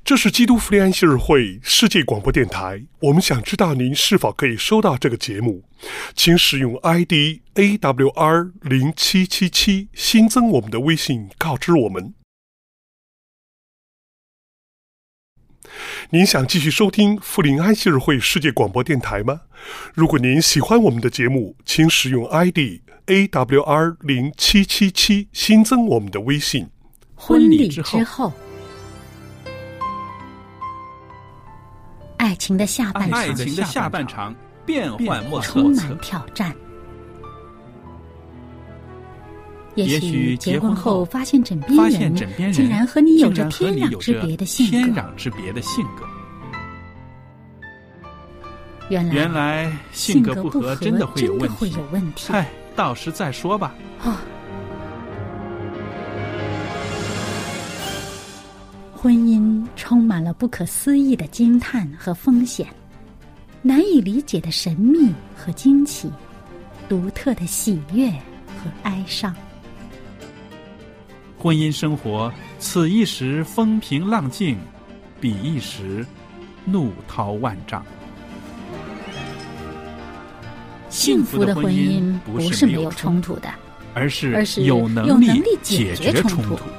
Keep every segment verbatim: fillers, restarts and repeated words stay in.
这是基督福临安息日会世界广播电台，我们想知道您是否可以收到这个节目，请使用 I D A W R 零七七七 新增我们的微信告知我们。您想继续收听福临安息日会世界广播电台吗？如果您喜欢我们的节目，请使用 I D A W R 零七七七 新增我们的微信。 婚礼之后，爱情的下半场， 爱情的下半场变幻莫测， 充满挑战。也许结婚后发现枕边人竟然和你有着天壤之别的性格。 天壤之别的性格。 原来原来性格不合真的会有问题。 问题嗨，到时再说吧。 哦，婚姻充满了不可思议的惊叹和风险，难以理解的神秘和惊奇，独特的喜悦和哀伤。 婚姻生活，此一时风平浪静，彼一时怒涛万丈。 幸福的婚姻不是没有冲突的， 而是而是有能有能力力解解决决冲突冲突。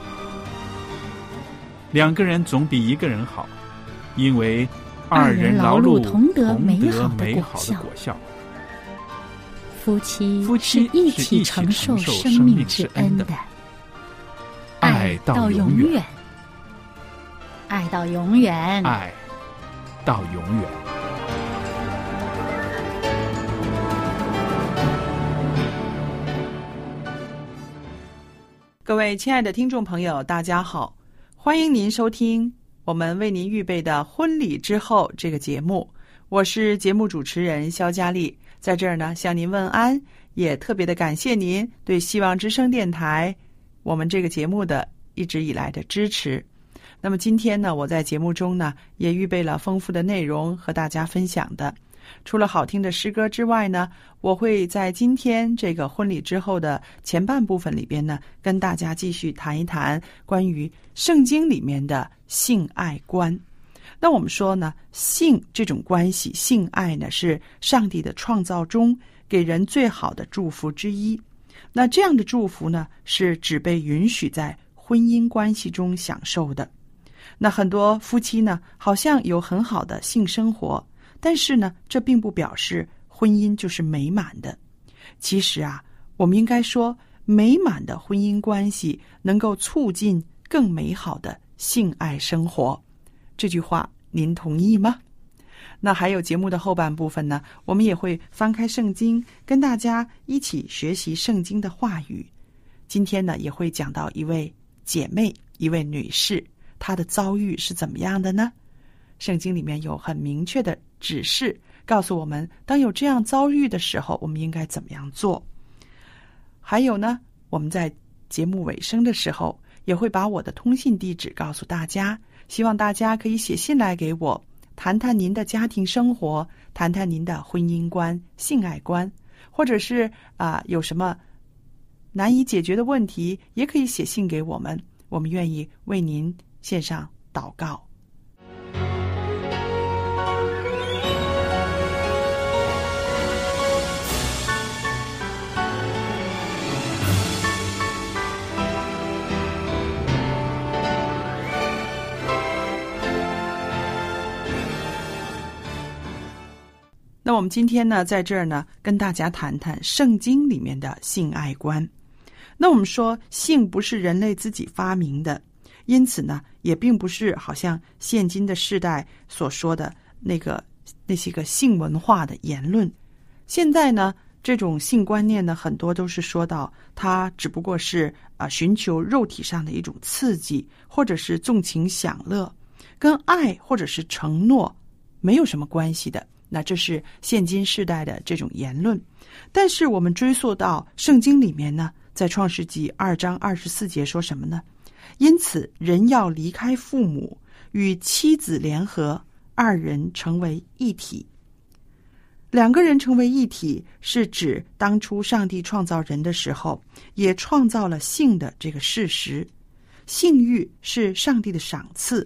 两个人总比一个人好，因为二人劳碌同得同美好的得美果效好的果效。 夫妻夫妻是一是起承一起承受受生命之生命之恩的恩的， 爱到永永远， 爱到永远。 爱到永远。 各位亲爱的听众朋友，大家好，欢迎您收听我们为您预备的婚礼之后这个节目，我是节目主持人肖佳丽，在这儿呢向您问安，也特别的感谢您对希望之声电台我们这个节目的一直以来的支持。那么今天呢，我在节目中呢也预备了丰富的内容和大家分享的。除了好听的诗歌之外呢，我会在今天这个婚礼之后的前半部分里边呢，跟大家继续谈一谈关于圣经里面的性爱观。那我们说呢，性这种关系，性爱呢是上帝的创造中给人最好的祝福之一。那这样的祝福呢，是只被允许在婚姻关系中享受的。那很多夫妻呢，好像有很好的性生活，但是呢，这并不表示婚姻就是美满的。其实啊，我们应该说，美满的婚姻关系能够促进更美好的性爱生活。这句话您同意吗？那还有节目的后半部分呢，我们也会翻开圣经，跟大家一起学习圣经的话语。今天呢，也会讲到一位姐妹，一位女士，她的遭遇是怎么样的呢？圣经里面有很明确的指示，告诉我们当有这样遭遇的时候，我们应该怎么样做。还有呢，我们在节目尾声的时候也会把我的通信地址告诉大家，希望大家可以写信来给我，谈谈您的家庭生活，谈谈您的婚姻观、性爱观，或者是啊、呃、有什么难以解决的问题，也可以写信给我们，我们愿意为您献上祷告。那我们今天呢，在这儿呢，跟大家谈谈圣经里面的性爱观。那我们说，性不是人类自己发明的，因此呢，也并不是好像现今的世代所说的那个那些个性文化的言论。现在呢，这种性观念呢，很多都是说到它只不过是啊、呃、寻求肉体上的一种刺激，或者是纵情享乐，跟爱或者是承诺没有什么关系的。那这是现今世代的这种言论。但是我们追溯到圣经里面呢，在创世纪二章二十四节说什么呢？因此人要离开父母，与妻子联合，二人成为一体。两个人成为一体，是指当初上帝创造人的时候，也创造了性的这个事实。性欲是上帝的赏赐，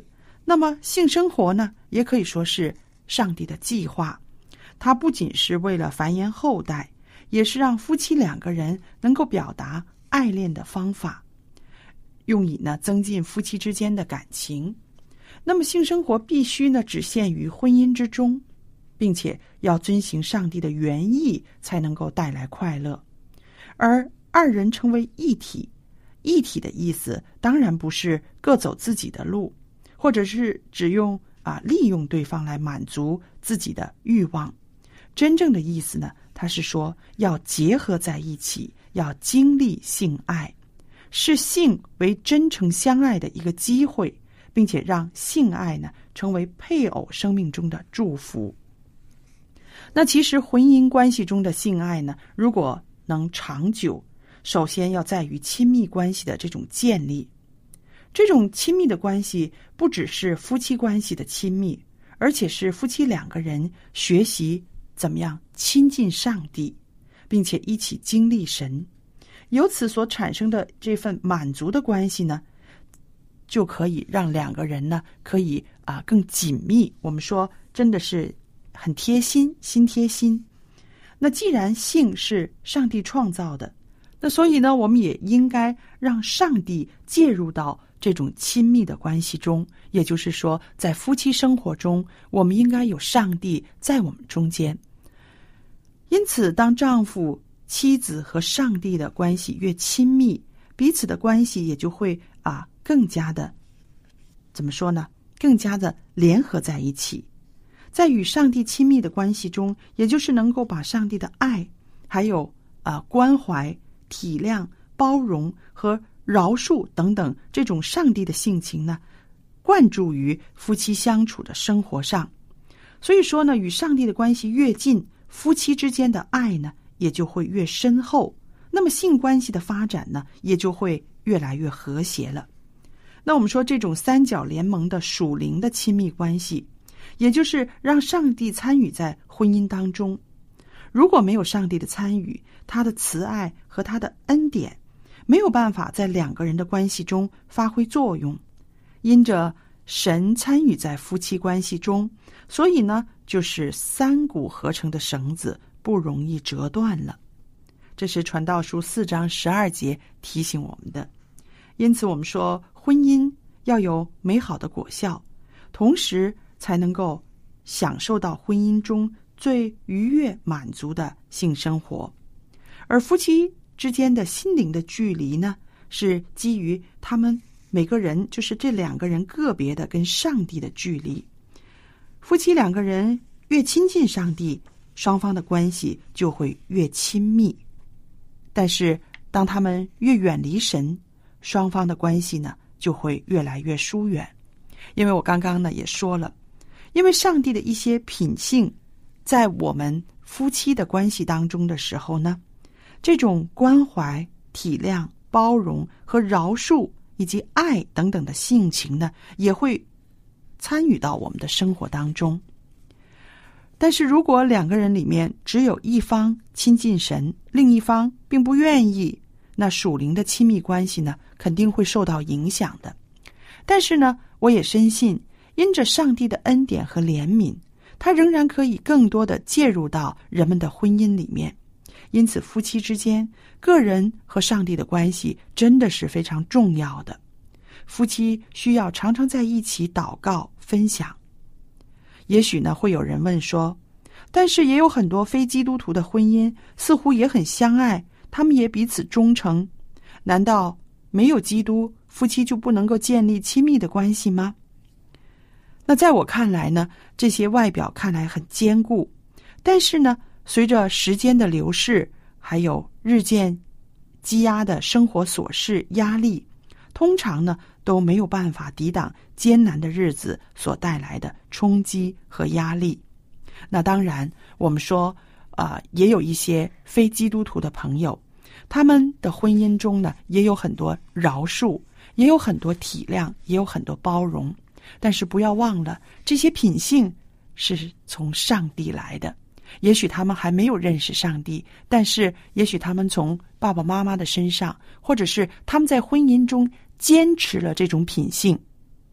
那么性生活呢，也可以说是上帝的计划，它不仅是为了繁衍后代，也是让夫妻两个人能够表达爱恋的方法，用以呢增进夫妻之间的感情。那么性生活必须呢只限于婚姻之中，并且要遵行上帝的原意，才能够带来快乐。而二人成为一体，一体的意思当然不是各走自己的路，或者是只用啊利用对方来满足自己的欲望。真正的意思呢，它是说要结合在一起，要经历性爱，视性为真诚相爱的一个机会，并且让性爱呢成为配偶生命中的祝福。那其实婚姻关系中的性爱呢，如果能长久，首先要在于亲密关系的这种建立。这种亲密的关系不只是夫妻关系的亲密，而且是夫妻两个人学习怎么样亲近上帝，并且一起经历神，由此所产生的这份满足的关系呢，就可以让两个人呢可以啊更紧密。我们说真的是很贴心，心贴心。那既然性是上帝创造的，那所以呢，我们也应该让上帝介入到这种亲密的关系中，也就是说，在夫妻生活中，我们应该有上帝在我们中间。因此，当丈夫、妻子和上帝的关系越亲密，彼此的关系也就会啊更加的怎么说呢？更加的联合在一起。在与上帝亲密的关系中，也就是能够把上帝的爱，还有啊关怀、体谅、包容和饶恕等等这种上帝的性情呢，灌注于夫妻相处的生活上。所以说呢，与上帝的关系越近，夫妻之间的爱呢也就会越深厚，那么性关系的发展呢也就会越来越和谐了。那我们说这种三角联盟的属灵的亲密关系，也就是让上帝参与在婚姻当中。如果没有上帝的参与，他的慈爱和他的恩典没有办法在两个人的关系中发挥作用。因着神参与在夫妻关系中，所以呢，就是三股合成的绳子不容易折断了。这是传道书四章十二节提醒我们的。因此我们说，婚姻要有美好的果效，同时才能够享受到婚姻中最愉悦满足的性生活。而夫妻之间的心灵的距离呢，是基于他们每个人，就是这两个人个别的跟上帝的距离。夫妻两个人越亲近上帝，双方的关系就会越亲密。但是当他们越远离神，双方的关系呢就会越来越疏远。因为我刚刚呢也说了，因为上帝的一些品性在我们夫妻的关系当中的时候呢，这种关怀、体谅、包容和饶恕以及爱等等的性情呢，也会参与到我们的生活当中。但是如果两个人里面只有一方亲近神，另一方并不愿意，那属灵的亲密关系呢，肯定会受到影响的。但是呢，我也深信，因着上帝的恩典和怜悯，他仍然可以更多的介入到人们的婚姻里面。因此夫妻之间，个人和上帝的关系真的是非常重要的。夫妻需要常常在一起祷告分享。也许呢，会有人问说，但是也有很多非基督徒的婚姻似乎也很相爱，他们也彼此忠诚，难道没有基督，夫妻就不能够建立亲密的关系吗？那在我看来呢，这些外表看来很坚固，但是呢，随着时间的流逝，还有日渐积压的生活琐事压力，通常呢都没有办法抵挡艰难的日子所带来的冲击和压力。那当然我们说啊、呃，也有一些非基督徒的朋友，他们的婚姻中呢也有很多饶恕，也有很多体谅，也有很多包容。但是不要忘了，这些品性是从上帝来的。也许他们还没有认识上帝，但是也许他们从爸爸妈妈的身上，或者是他们在婚姻中坚持了这种品性，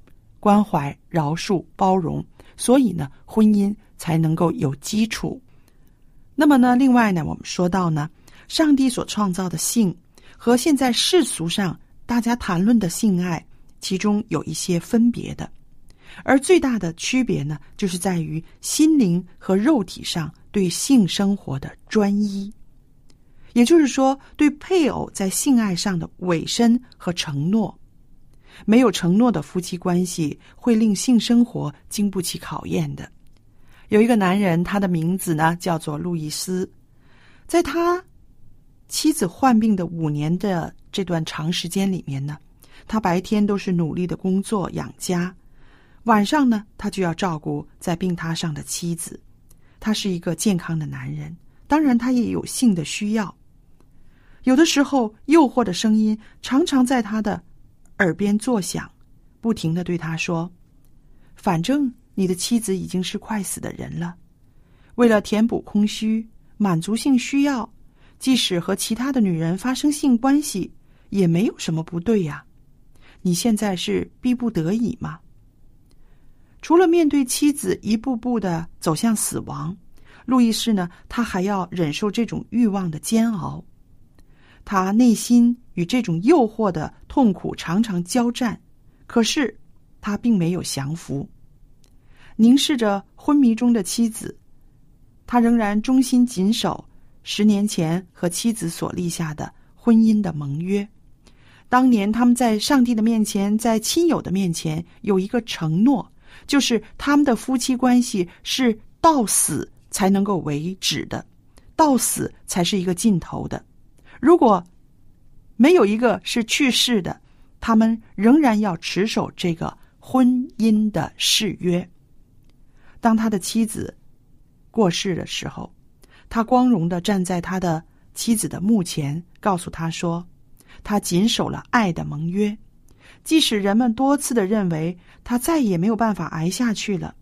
关怀、饶恕、包容，所以呢，婚姻才能够有基础。那么呢，另外呢，我们说到呢，上帝所创造的性和现在世俗上大家谈论的性爱，其中有一些分别的，而最大的区别呢，就是在于心灵和肉体上对性生活的专一，也就是说，对配偶在性爱上的委身和承诺。没有承诺的夫妻关系会令性生活经不起考验的。有一个男人，他的名字呢叫做路易斯，在他妻子患病的五年的这段长时间里面呢，他白天都是努力的工作养家，晚上呢他就要照顾在病榻上的妻子。他是一个健康的男人，当然他也有性的需要。有的时候诱惑的声音常常在他的耳边作响，不停地对他说，反正你的妻子已经是快死的人了，为了填补空虚，满足性需要，即使和其他的女人发生性关系也没有什么不对呀，你现在是逼不得已吗？除了面对妻子一步步地走向死亡，路易斯呢，他还要忍受这种欲望的煎熬。他内心与这种诱惑的痛苦常常交战，可是他并没有降服。凝视着昏迷中的妻子，他仍然忠心谨守十年前和妻子所立下的婚姻的盟约。当年他们在上帝的面前，在亲友的面前有一个承诺，就是他们的夫妻关系是到死才能够为止的，到死才是一个尽头的。如果没有一个是去世的，他们仍然要持守这个婚姻的誓约。当他的妻子过世的时候，他光荣地站在他的妻子的墓前，告诉他说，他谨守了爱的盟约，即使人们多次地认为他再也没有办法挨下去了。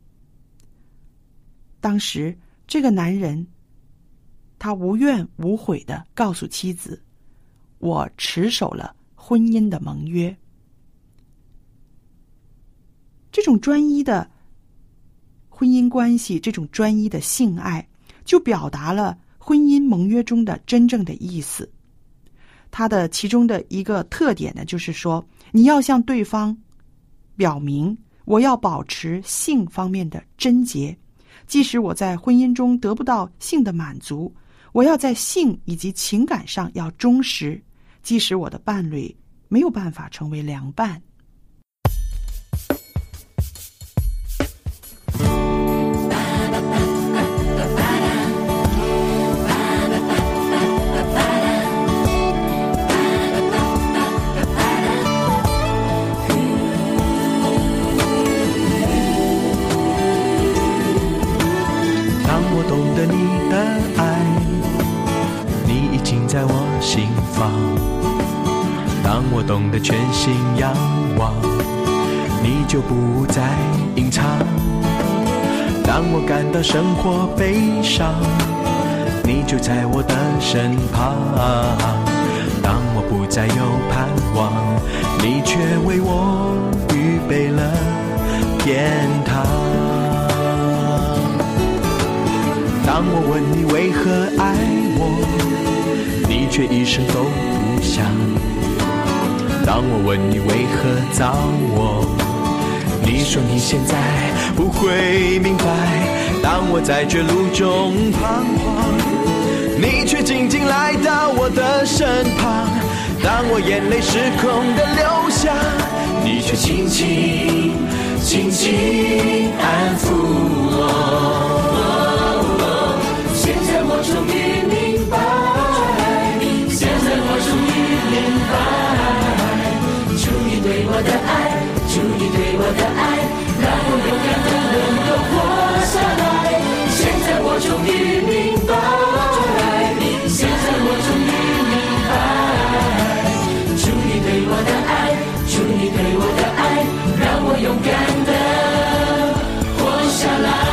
当时这个男人他无怨无悔地告诉妻子，我持守了婚姻的盟约。这种专一的婚姻关系，这种专一的性爱，就表达了婚姻盟约中的真正的意思。它的其中的一个特点呢，就是说，你要向对方表明，我要保持性方面的贞洁，即使我在婚姻中得不到性的满足，我要在性以及情感上要忠实，即使我的伴侣没有办法成为良伴。 当我懂得你的爱，你已经在我心房。当我懂得全心仰望，你就不再隐藏。当我感到生活悲伤，你就在我的身旁。当我不再有盼望，你却为我预备了天堂。当我问你为何爱我，你却一声都不响。当我问你为何找我，你说你现在不会明白。当我在绝路中彷徨，你却静静来到我的身旁。当我眼泪失控地流下，你却轻轻轻轻安抚我。现在我终于明白，现在我终于明白，主你对我的爱，主你对我的爱，让我勇敢地能够活下来。现在我终于明白，现在我终于明白，主你对我的爱，主你对我的爱，让我勇敢地活下来。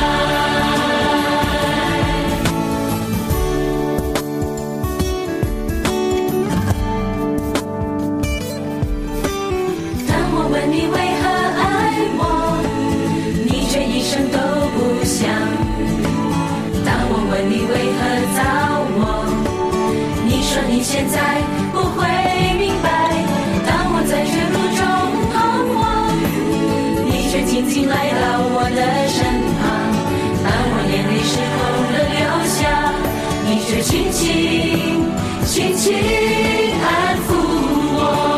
当我问你为何爱经来到我的身旁，当我眼泪失控地流下，你却轻轻轻轻安抚我。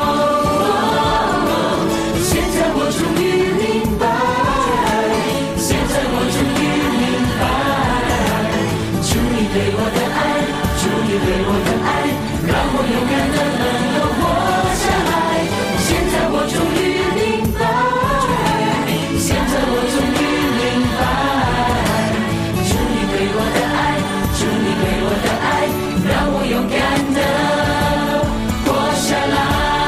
现在我终于明白，现在我终于明白，主你对我的爱，主你对我的爱，让我勇敢地能够活下来。现在我终于明白，现在我终于明白，主你对我的爱，主你对我的爱，让我勇敢地活下来。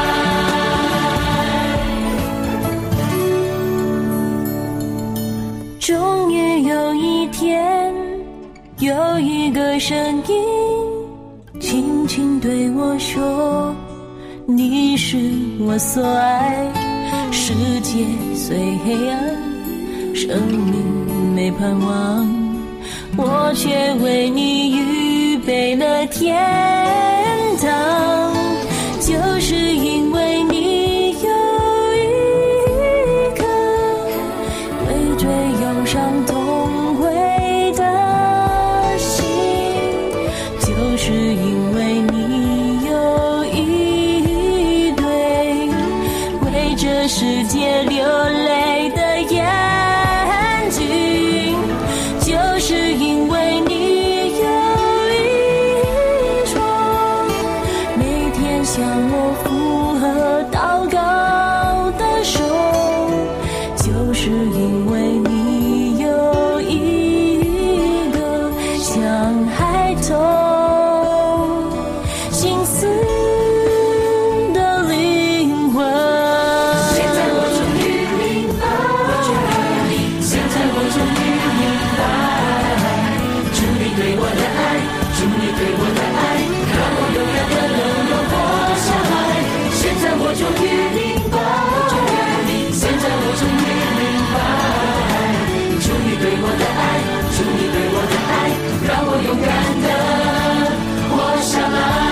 终于有一天，有一个声音轻轻对我说，你是我所爱，世界虽黑暗，生命没盼望，我却为你预备了天堂。就是因为你有一颗会追忧伤痛悔的心，就是因为你有一对为这世界流泪的眼睛，就是因为你有一双每天向我附和祷告的手，就是因为你有一个像孩童心思的灵魂。现在我终于明白，现在我终于明白，主你对我的爱，主你对我的爱，让我勇敢地能够活下来。现在我终于明白，现在我终于明白，主你对我的爱，主你对我的爱，让我勇敢地活下来。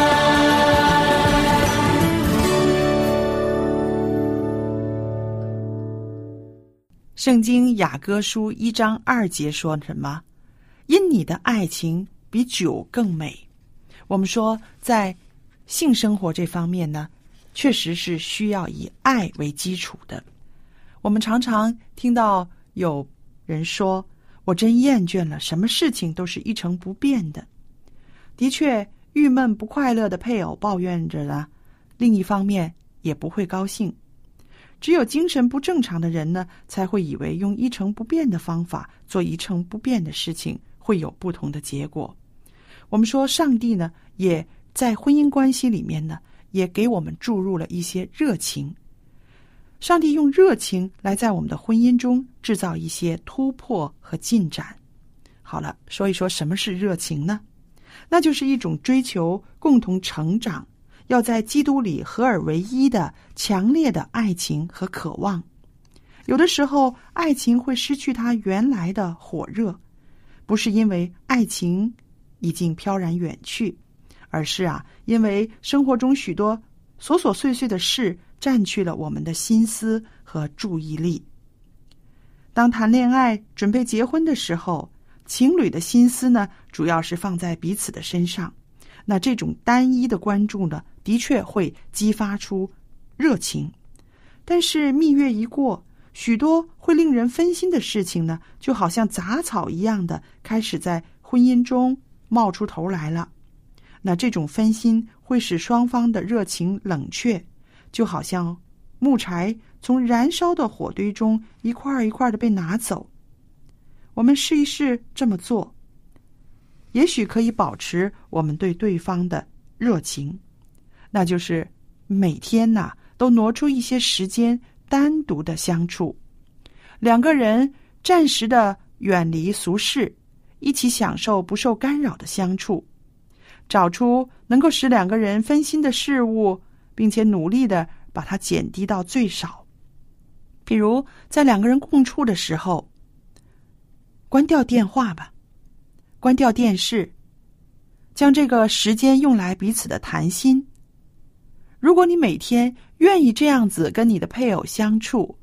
圣经雅歌书一章二节说什么？因你的爱情比酒更美。我们说在性生活这方面呢，确实是需要以爱为基础的。我们常常听到有人说，我真厌倦了，什么事情都是一成不变的。的确，郁闷不快乐的配偶抱怨着呢，另一方面也不会高兴。只有精神不正常的人呢，才会以为用一成不变的方法做一成不变的事情会有不同的结果。我们说上帝呢，也在婚姻关系里面呢，也给我们注入了一些热情。上帝用热情来在我们的婚姻中制造一些突破和进展。好了，说一说什么是热情呢？那就是一种追求共同成长，要在基督里合而为一的强烈的爱情和渴望。有的时候，爱情会失去它原来的火热，不是因为爱情已经飘然远去，而是啊，因为生活中许多琐琐碎碎的事占据了我们的心思和注意力。当谈恋爱准备结婚的时候，情侣的心思呢，主要是放在彼此的身上。那这种单一的关注呢，的确会激发出热情。但是蜜月一过，许多会令人分心的事情呢，就好像杂草一样的开始在婚姻中冒出头来了。那这种分心会使双方的热情冷却，就好像木柴从燃烧的火堆中一块一块的被拿走。我们试一试这么做，也许可以保持我们对对方的热情。那就是每天呐、啊，都挪出一些时间单独的相处，两个人暂时的远离俗世，一起享受不受干扰的相处，找出能够使两个人分心的事物，并且努力的把它减低到最少。比如在两个人共处的时候，关掉电话吧，关掉电视，将这个时间用来彼此的谈心。如果你每天愿意这样子跟你的配偶相处，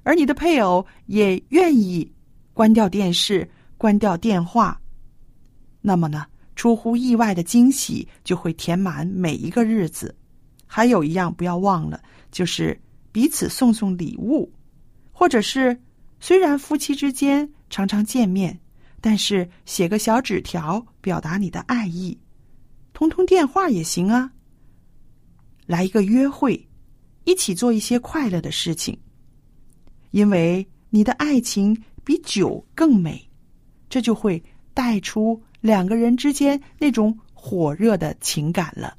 而你的配偶也愿意关掉电视、关掉电话，那么呢，出乎意外的惊喜就会填满每一个日子。还有一样不要忘了，就是彼此送送礼物，或者是虽然夫妻之间常常见面，但是写个小纸条表达你的爱意，通通电话也行啊。来一个约会，一起做一些快乐的事情，因为你的爱情比酒更美，这就会带出两个人之间那种火热的情感了。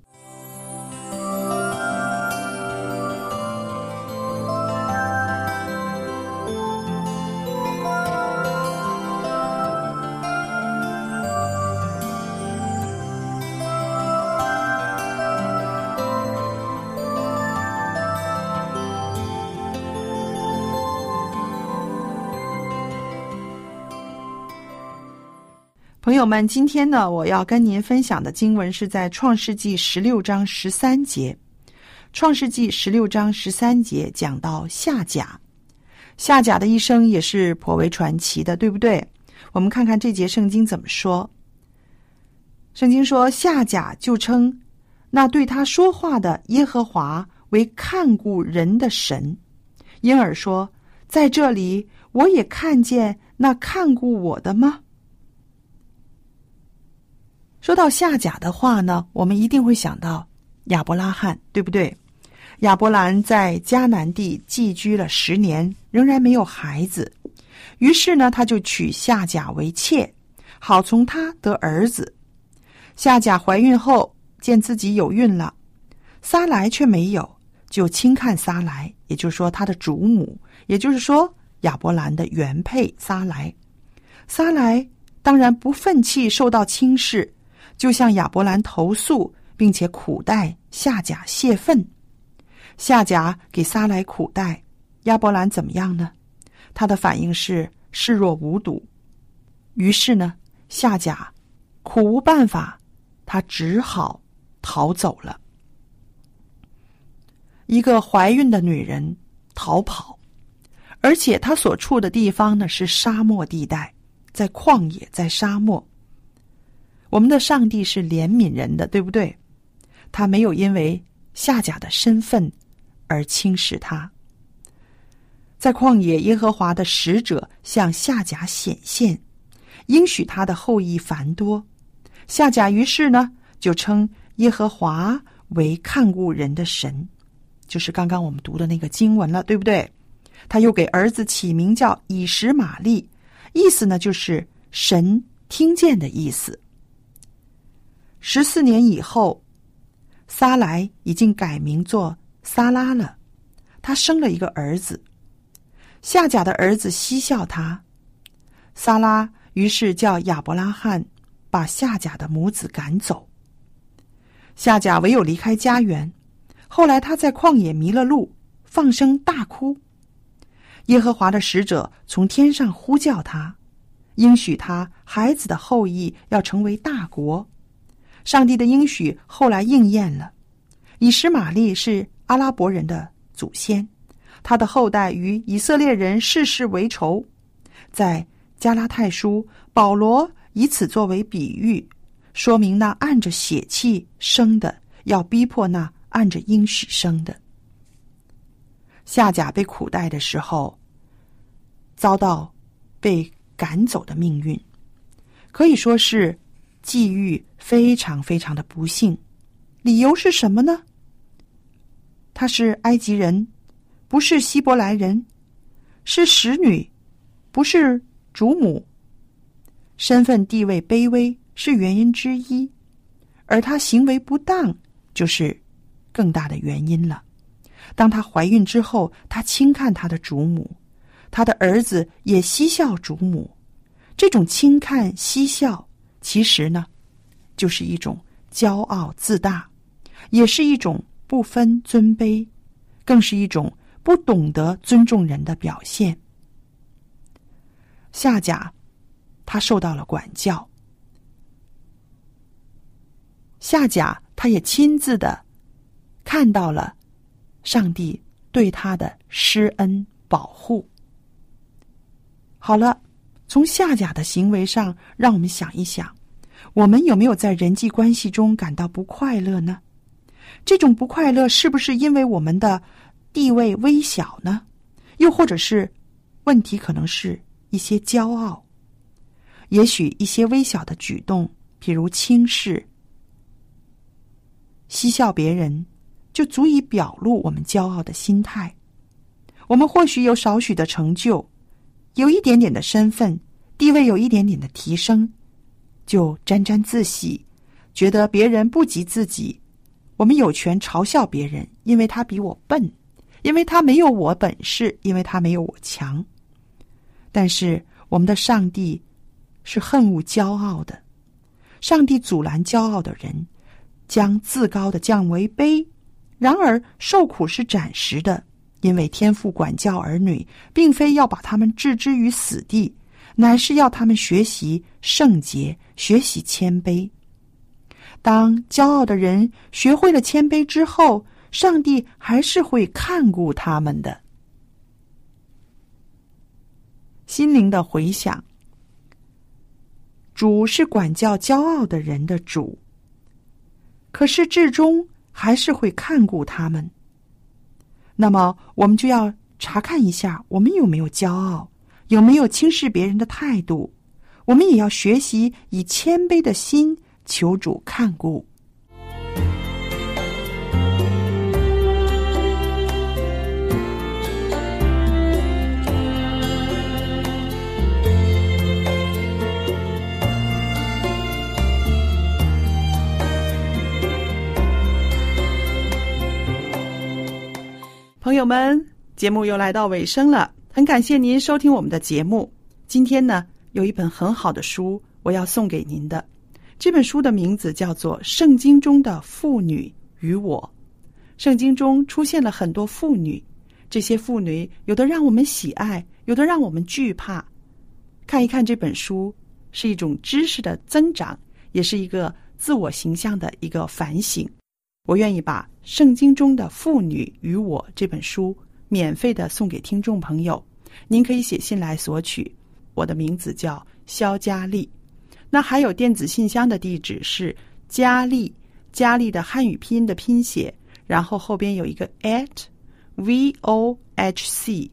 朋友们，今天呢，我要跟您分享的经文是在创世纪十六章十三节。创世纪十六章十三节讲到夏甲，夏甲的一生也是颇为传奇的，对不对？我们看看这节圣经怎么说。圣经说，夏甲就称那对他说话的耶和华为看顾人的神，因而说，在这里我也看见那看顾我的吗？说到夏甲的话呢，我们一定会想到亚伯拉罕，对不对？亚伯兰在迦南地寄居了十年，仍然没有孩子，于是呢，他就娶夏甲为妾，好从他得儿子。夏甲怀孕后，见自己有孕了，撒莱却没有，就轻看撒莱，也就是说他的主母，也就是说亚伯兰的原配撒莱。撒莱当然不忿气受到轻视，就向亚伯兰投诉，并且苦待夏甲泄愤。夏甲给撒莱苦待，亚伯兰怎么样呢？他的反应是视若无睹。于是呢，夏甲苦无办法，他只好逃走了。一个怀孕的女人逃跑，而且她所处的地方呢是沙漠地带，在旷野，在沙漠。我们的上帝是怜悯人的，对不对？他没有因为夏甲的身份而轻视他。在旷野，耶和华的使者向夏甲显现，应许他的后裔繁多。夏甲于是呢，就称耶和华为看顾人的神，就是刚刚我们读的那个经文了，对不对？他又给儿子起名叫以实玛利，意思呢就是神听见的意思。十四年以后，撒莱已经改名做撒拉了，他生了一个儿子。夏甲的儿子嬉笑他，撒拉于是叫亚伯拉罕把夏甲的母子赶走。夏甲唯有离开家园，后来他在旷野迷了路，放声大哭。耶和华的使者从天上呼叫他，应许他孩子的后裔要成为大国。上帝的应许后来应验了。以实玛利是阿拉伯人的祖先，他的后代与以色列人世世为仇。在加拉太书，保罗以此作为比喻，说明那按着血气生的要逼迫那按着应许生的。夏甲被苦待的时候，遭到被赶走的命运，可以说是际遇非常非常的不幸。理由是什么呢？他是埃及人，不是希伯来人，是使女，不是主母，身份地位卑微是原因之一，而他行为不当就是更大的原因了。当她怀孕之后，她轻看她的主母，她的儿子也嬉笑主母。这种轻看嬉笑，其实呢，就是一种骄傲自大，也是一种不分尊卑，更是一种不懂得尊重人的表现。夏甲他受到了管教，夏甲他也亲自的看到了上帝对他的施恩保护。好了，从夏甲的行为上，让我们想一想，我们有没有在人际关系中感到不快乐呢？这种不快乐是不是因为我们的地位微小呢？又或者是问题可能是一些骄傲？也许一些微小的举动，譬如轻视、嬉笑别人，就足以表露我们骄傲的心态。我们或许有少许的成就，有一点点的身份，地位有一点点的提升，就沾沾自喜，觉得别人不及自己。我们有权嘲笑别人，因为他比我笨，因为他没有我本事，因为他没有我强。但是我们的上帝是恨恶骄傲的，上帝阻拦骄傲的人，将自高的降为卑。然而受苦是暂时的，因为天父管教儿女，并非要把他们置之于死地，乃是要他们学习圣洁，学习谦卑。当骄傲的人学会了谦卑之后，上帝还是会看顾他们的。心灵的回响，主是管教骄傲的人的主，可是至终还是会看顾他们。那么我们就要查看一下，我们有没有骄傲，有没有轻视别人的态度。我们也要学习以谦卑的心求主看顾。朋友们，节目又来到尾声了，很感谢您收听我们的节目。今天呢，有一本很好的书我要送给您的，这本书的名字叫做《圣经中的妇女与我》。圣经中出现了很多妇女，这些妇女有的让我们喜爱，有的让我们惧怕。看一看这本书，是一种知识的增长，也是一个自我形象的一个反省。我愿意把《圣经中的妇女与我》这本书免费的送给听众朋友，您可以写信来索取。我的名字叫肖佳丽，那还有电子信箱的地址是佳丽，佳丽的汉语拼音的拼写，然后后边有一个 at vohc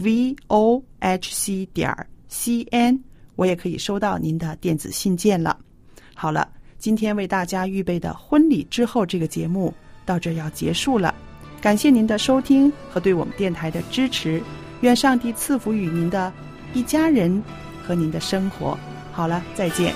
vohc 点 cn， 我也可以收到您的电子信件了。好了，今天为大家预备的婚礼之后这个节目到这要结束了，感谢您的收听和对我们电台的支持，愿上帝赐福于您的一家人和您的生活。好了，再见。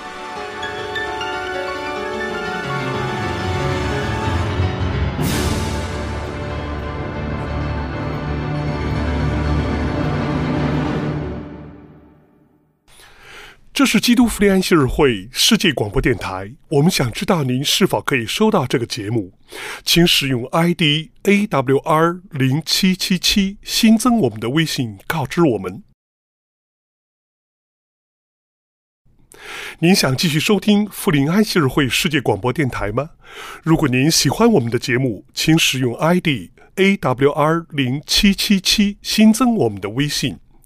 这是基督福利安息日会世界广播电台，我们想知道您是否可以收到这个节目，请使用 I D A W R 零七七七 新增我们的微信告知我们。您想继续收听福临安息日会世界广播电台吗？如果您喜欢我们的节目，请使用 I D A W R 零七七七 新增我们的微信。